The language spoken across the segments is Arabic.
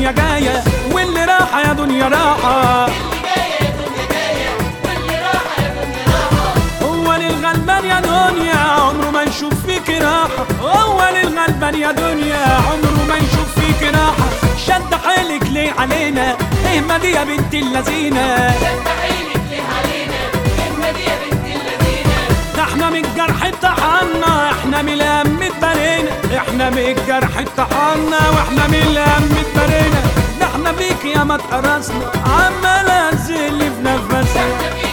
دنيا جاية واللي راحة يا دنيا راحة. هو للغلبان يا دنيا عمره ما يشوف فيك راحة. هو للغلبان يا دنيا عمره ما يشوف فيك راحة. شد حيلك ليه علينا اهمدي يا بنت اللذينة. شد حيلك ليه علينا اهمدي يا بنت اللذينة. ده احنا من الجرح اتطحنا احنا من الهم اتبرينا. احنا من الجرح اتطحنا واحنا من الهم اتبرينا. ده احنا بيك يا ما اتقرصنا عمالة تزل في نفسنا.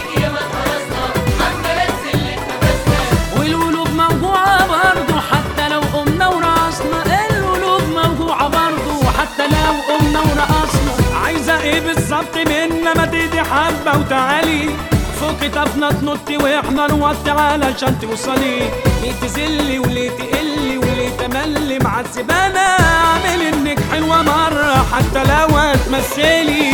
والقلوب موجوعة برضو حتى لو قمنا ورقصنا. القلوب موجوعة برضو حتى لو قمنا ورقصنا. عايزة ايه بالظبط منا؟ ما تيجي حبة وتعالي فوق كتافنا تنطي واحنا نوطي علشان توصلي. ليه تزلي وليه تقلي وليه تملي معذبانة؟ اعمل انك حلوة مرة حتى لو هتمثلي.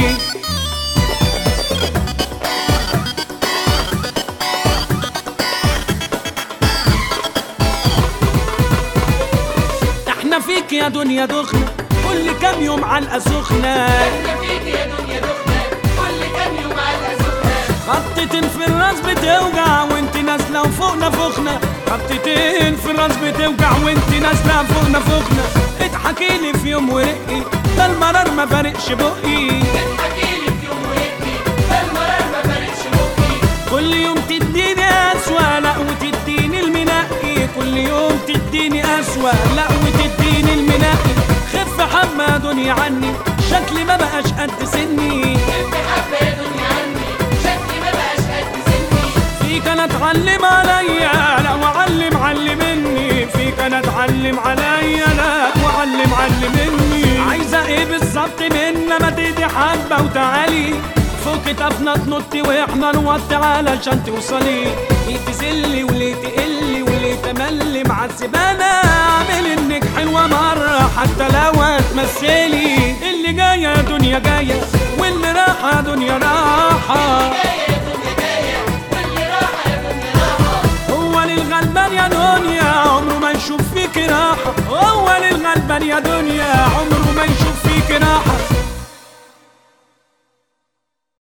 احنا فيك يا دنيا دخنة كل كام يوم علقة سخنة. احنا فيك يا دنيا دخنة كل كام يوم علقة سخنة. خبطتين في الراس بتوجع وانت نازلة وفوقنا فخنة. خبطتين في الراس بتوجع وانت نازلة فوقنا فخنة. اضحكيلي في يوم ورقي ده المرار ما فارقش بقي. اضحكيلي في يوم ورقي ده المرار ما فارقش بقي. كل يوم تديني أسوأ لا وتديني المنقي. كل يوم تديني أسوأ لا وتديني المنقي. خف حبة يا دنيا عني شكلي ما بقاش قد سني. خف حبة يا دنيا عني شكلي ما بقاش قد سني. فيك انا اتعلم عليا لا وعلم علمني. فيك انا اتعلم عليا لا وعلم علمني. عايزة ايه بالظبط منا؟ ما تيجي حبة وتعالي فوق كتافنا تنطي واحنا نوطي علشان توصلي. ليه تزلي وليه تقلي وليه تملي معذبانة؟ اعمل انك حلوة مرة حتى لو هتمثلي. اللي جاية يا دنيا جاية واللي راحة يا دنيا راحة. هو للغلبان يا دنيا عمره ما يشوف فيك راحة. هو للغلبان يا دنيا عمره